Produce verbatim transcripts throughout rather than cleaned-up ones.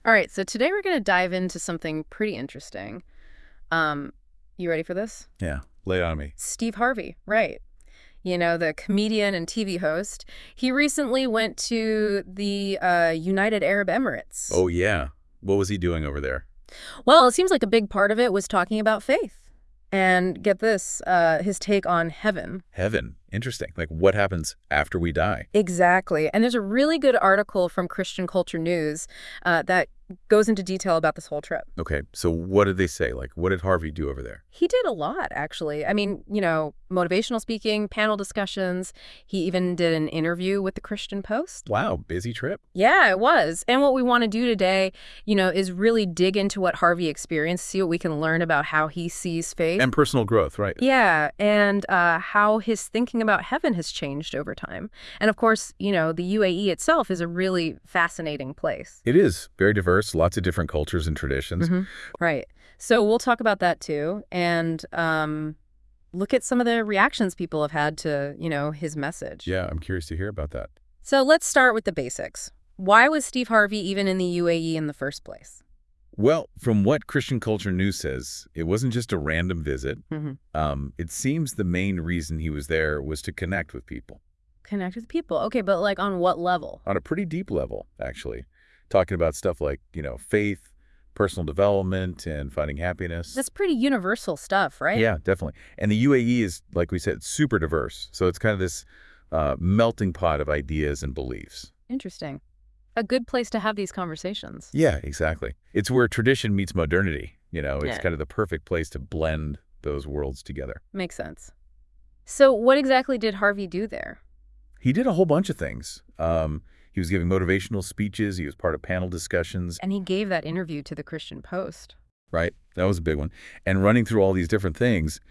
All right, so today we're going to dive into something pretty interesting. Um, you ready for this? Yeah, lay it on me. Steve Harvey, right. You know, the comedian and T V host. He recently went to the uh, United Arab Emirates. Oh, yeah. What was he doing over there? Well, it seems like a big part of it was talking about faith. And get this, uh, his take on heaven. Heaven. Interesting. Like, what happens after we die? Exactly. And there's a really good article from Christian Culture News uh, that goes into detail about this whole trip. Okay, so what did they say? Like, what did Harvey do over there? He did a lot, actually. I mean, you know, motivational speaking, panel discussions. He even did an interview with the Christian Post. Wow, busy trip. Yeah, it was. And what we want to do today, you know, is really dig into what Harvey experienced, see what we can learn about how he sees faith. And personal growth, right? Yeah, and uh, how his thinking about heaven has changed over time. And of course, you know, the U A E itself is a really fascinating place. It is very diverse, lots of different cultures and traditions. Mm-hmm. Right. So we'll talk about that too, and um, look at some of the reactions people have had to, you know, his message. Yeah, I'm curious to hear about that. So let's start with the basics. Why was Steve Harvey even in the U A E in the first place? Well, from what Christian Culture News says, it wasn't just a random visit. Mm-hmm. Um, it seems the main reason he was there was to connect with people. Connect with people. Okay, but like on what level? On a pretty deep level, actually. Talking about stuff like, you know, faith, personal development, and finding happiness. That's pretty universal stuff, right? Yeah, definitely. And the U A E is, like we said, super diverse. So it's kind of this uh, melting pot of ideas and beliefs. Interesting. A good place to have these conversations. Yeah, exactly. It's where tradition meets modernity. You know, it's Yeah. kind of the perfect place to blend those worlds together. Makes sense. So what exactly did Harvey do there? He did a whole bunch of things. Um, he was giving motivational speeches. He was part of panel discussions. And he gave that interview to the Christian Post. Right? That was a big one. And running through all these different things,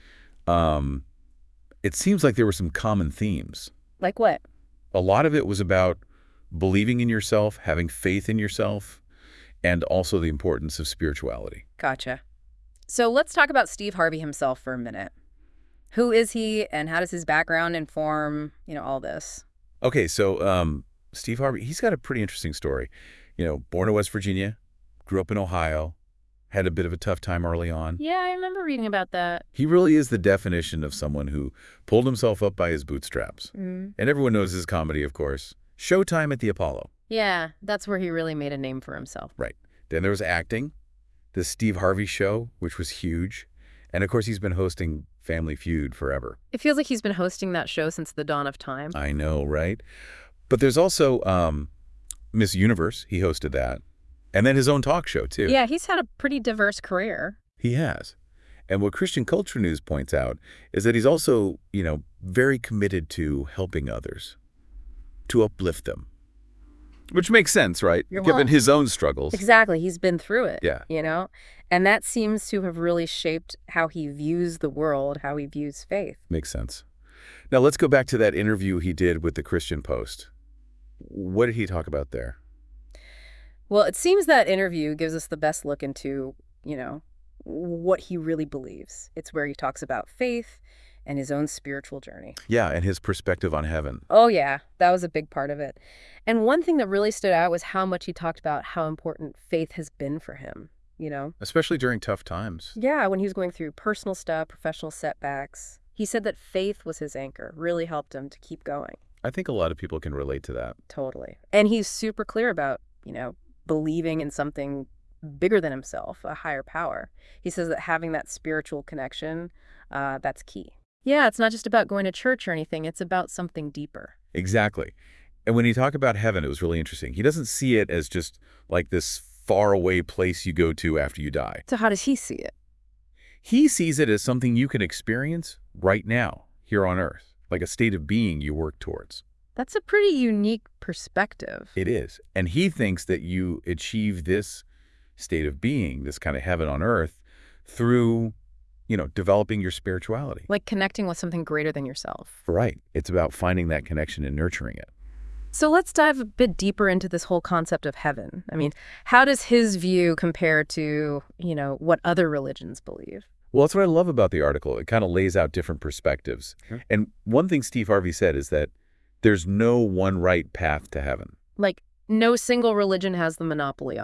um, it seems like there were some common themes. Like what? A lot of it was about believing in yourself, having faith in yourself, and also the importance of spirituality. Gotcha. So let's talk about Steve Harvey himself for a minute. Who is he, and how does his background inform, you know, all this? Okay, so um, Steve Harvey, he's got a pretty interesting story. You know, born in West Virginia, grew up in Ohio, had a bit of a tough time early on. Yeah, I remember reading about that. He really is the definition of someone who pulled himself up by his bootstraps. Mm. And everyone knows his comedy, of course. Showtime at the Apollo. Yeah, that's where he really made a name for himself. Right. Then there was acting, the Steve Harvey Show, which was huge. And of course, he's been hosting Family Feud forever. It feels like he's been hosting that show since the dawn of time. I know, right? But there's also um, Miss Universe. He hosted that. And then his own talk show, too. Yeah, he's had a pretty diverse career. He has. And what Christian Culture News points out is that he's also, you know, very committed to helping others, to uplift them. Which makes sense, right? You're Given well- his own struggles. Exactly. He's been through it. Yeah. You know? And that seems to have really shaped how he views the world, how he views faith. Makes sense. Now, let's go back to that interview he did with the Christian Post. What did he talk about there? Well, it seems that interview gives us the best look into, you know, what he really believes. It's where he talks about faith and his own spiritual journey. Yeah, and his perspective on heaven. Oh, yeah, that was a big part of it. And one thing that really stood out was how much he talked about how important faith has been for him, you know? Especially during tough times. Yeah, when he was going through personal stuff, professional setbacks. He said that faith was his anchor, really helped him to keep going. I think a lot of people can relate to that. Totally. And he's super clear about, you know, believing in something bigger than himself, a higher power. He says that having that spiritual connection, uh, that's key. Yeah, it's not just about going to church or anything. It's about something deeper. Exactly. And when he talked about heaven, it was really interesting. He doesn't see it as just like this faraway place you go to after you die. So how does he see it? He sees it as something you can experience right now, here on Earth, like a state of being you work towards. That's a pretty unique perspective. It is. And he thinks that you achieve this state of being, this kind of heaven on Earth, through, you know, developing your spirituality. Like connecting with something greater than yourself. Right. It's about finding that connection and nurturing it. So let's dive a bit deeper into this whole concept of heaven. I mean, how does his view compare to, you know, what other religions believe? Well, that's what I love about the article. It kind of lays out different perspectives. Sure. And one thing Steve Harvey said is that there's no one right path to heaven. Like, no single religion has the monopoly on it.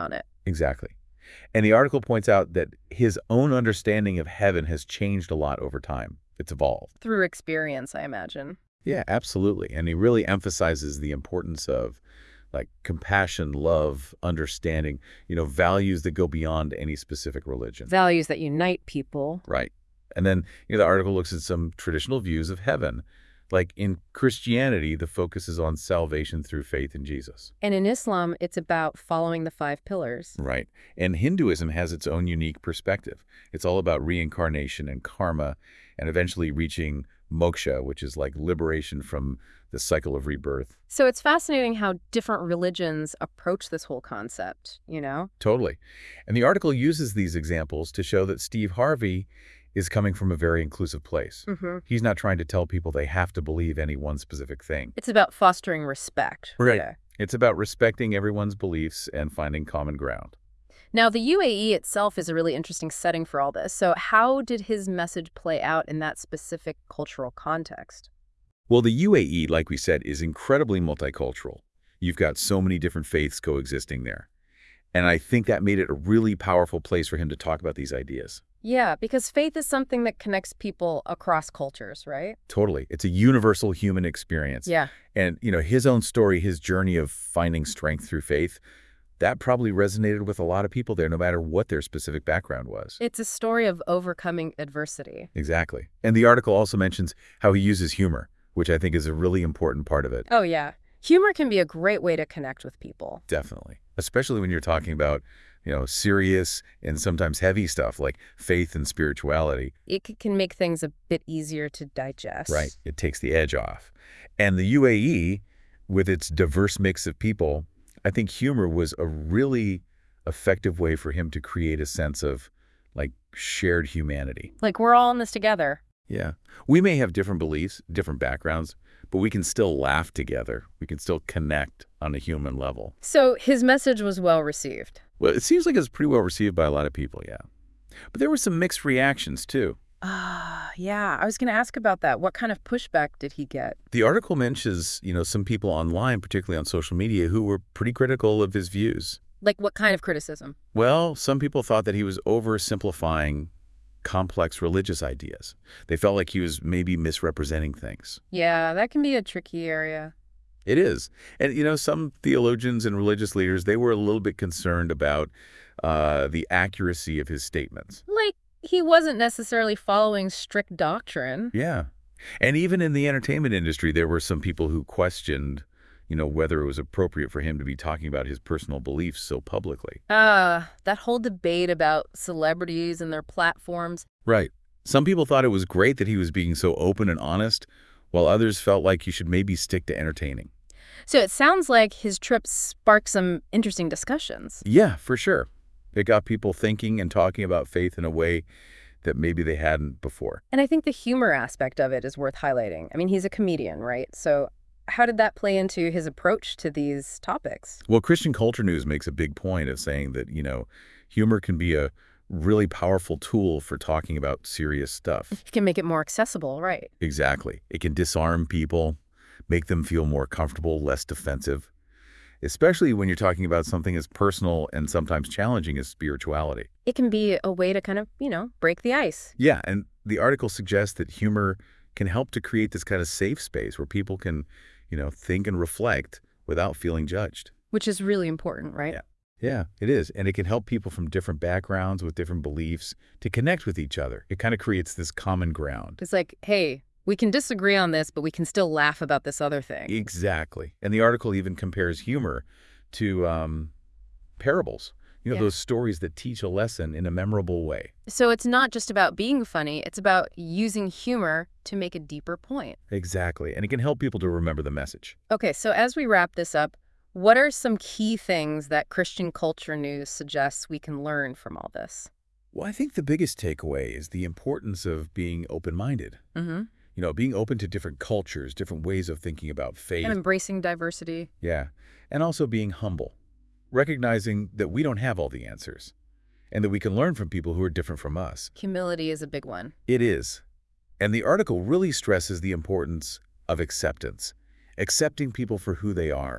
Exactly. And the article points out that his own understanding of heaven has changed a lot over time. It's evolved. Through experience, I imagine. Yeah, absolutely. And he really emphasizes the importance of like compassion, love, understanding, you know, values that go beyond any specific religion. Values that unite people. Right. And then, you know, the article looks at some traditional views of heaven. Like in Christianity, the focus is on salvation through faith in Jesus. And in Islam, it's about following the five pillars. Right. And Hinduism has its own unique perspective. It's all about reincarnation and karma and eventually reaching moksha, which is like liberation from the cycle of rebirth. So it's fascinating how different religions approach this whole concept, you know? Totally. And the article uses these examples to show that Steve Harvey is coming from a very inclusive place. Mm-hmm. He's not trying to tell people they have to believe any one specific thing. It's about fostering respect. Right. Yeah. It's about respecting everyone's beliefs and finding common ground. Now, the U A E itself is a really interesting setting for all this. So how did his message play out in that specific cultural context? Well, the U A E, like we said, is incredibly multicultural. You've got so many different faiths coexisting there. And I think that made it a really powerful place for him to talk about these ideas. Yeah, because faith is something that connects people across cultures, right? Totally. It's a universal human experience. Yeah. And, you know, his own story, his journey of finding strength through faith, that probably resonated with a lot of people there, no matter what their specific background was. It's a story of overcoming adversity. Exactly. And the article also mentions how he uses humor, which I think is a really important part of it. Oh, yeah. Humor can be a great way to connect with people. Definitely. Especially when you're talking about, you know, serious and sometimes heavy stuff like faith and spirituality. It c- can make things a bit easier to digest. Right. It takes the edge off. And the U A E, with its diverse mix of people, I think humor was a really effective way for him to create a sense of, like, shared humanity. Like, we're all in this together. Yeah. We may have different beliefs, different backgrounds, but we can still laugh together. We can still connect on a human level. So his message was well received. Well, it seems like it's pretty well received by a lot of people, yeah. But there were some mixed reactions, too. Ah, yeah. I was going to ask about that. What kind of pushback did he get? The article mentions, you know, some people online, particularly on social media, who were pretty critical of his views. Like, what kind of criticism? Well, some people thought that he was oversimplifying complex religious ideas. They felt like he was maybe misrepresenting things. Yeah, that can be a tricky area. It is. And, you know, some theologians and religious leaders, they were a little bit concerned about uh, the accuracy of his statements. Like, he wasn't necessarily following strict doctrine. Yeah. And even in the entertainment industry, there were some people who questioned, you know, whether it was appropriate for him to be talking about his personal beliefs so publicly. Ah, that whole debate about celebrities and their platforms. Right. Some people thought it was great that he was being so open and honest, while others felt like he should maybe stick to entertaining. So it sounds like his trip sparked some interesting discussions. Yeah, for sure. It got people thinking and talking about faith in a way that maybe they hadn't before. And I think the humor aspect of it is worth highlighting. I mean, he's a comedian, right? So how did that play into his approach to these topics? Well, Christian Culture News makes a big point of saying that, you know, humor can be a really powerful tool for talking about serious stuff. It can make it more accessible, right? Exactly. It can disarm people, make them feel more comfortable, less defensive, especially when you're talking about something as personal and sometimes challenging as spirituality. It can be a way to kind of, you know, break the ice. Yeah, and the article suggests that humor can help to create this kind of safe space where people can, you know, think and reflect without feeling judged. Which is really important, right? Yeah. Yeah, it is. And it can help people from different backgrounds with different beliefs to connect with each other. It kind of creates this common ground. It's like, hey, we can disagree on this, but we can still laugh about this other thing. Exactly. And the article even compares humor to um, parables. You know, Yeah. those stories that teach a lesson in a memorable way. So it's not just about being funny, it's about using humor to make a deeper point. Exactly. And it can help people to remember the message. Okay, so as we wrap this up, what are some key things that Christian Culture News suggests we can learn from all this? Well, I think the biggest takeaway is the importance of being open-minded. Mm-hmm. You know, being open to different cultures, different ways of thinking about faith. And embracing diversity. Yeah. And also being humble, recognizing that we don't have all the answers and that we can learn from people who are different from us. Humility is a big one. It is. And the article really stresses the importance of acceptance, accepting people for who they are,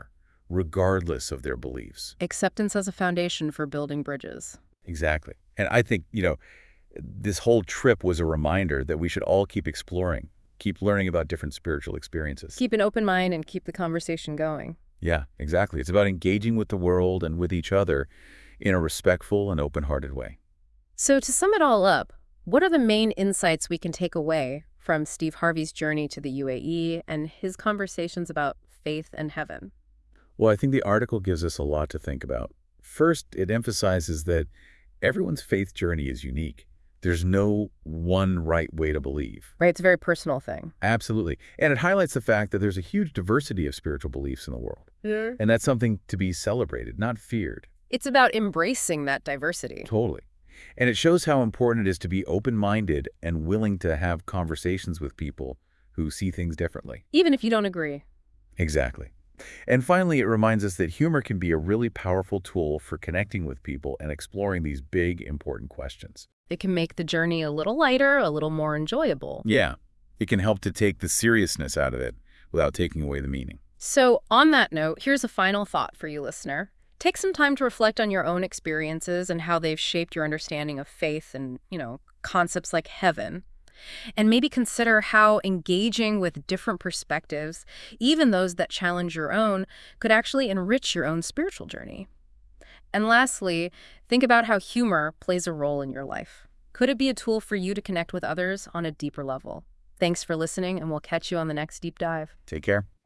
regardless of their beliefs. Acceptance as a foundation for building bridges. Exactly. And I think, you know, this whole trip was a reminder that we should all keep exploring, keep learning about different spiritual experiences. Keep an open mind and keep the conversation going. Yeah, exactly. It's about engaging with the world and with each other in a respectful and open-hearted way. So to sum it all up, what are the main insights we can take away from Steve Harvey's journey to the U A E and his conversations about faith and heaven? Well, I think the article gives us a lot to think about. First, it emphasizes that everyone's faith journey is unique. There's no one right way to believe. Right, it's a very personal thing. Absolutely. And it highlights the fact that there's a huge diversity of spiritual beliefs in the world. Yeah. And that's something to be celebrated, not feared. It's about embracing that diversity. Totally. And it shows how important it is to be open-minded and willing to have conversations with people who see things differently. Even if you don't agree. Exactly. And finally, it reminds us that humor can be a really powerful tool for connecting with people and exploring these big, important questions. It can make the journey a little lighter, a little more enjoyable. Yeah, it can help to take the seriousness out of it without taking away the meaning. So on that note, here's a final thought for you, listener. Take some time to reflect on your own experiences and how they've shaped your understanding of faith and, you know, concepts like heaven. And maybe consider how engaging with different perspectives, even those that challenge your own, could actually enrich your own spiritual journey. And lastly, think about how humor plays a role in your life. Could it be a tool for you to connect with others on a deeper level? Thanks for listening, and we'll catch you on the next deep dive. Take care.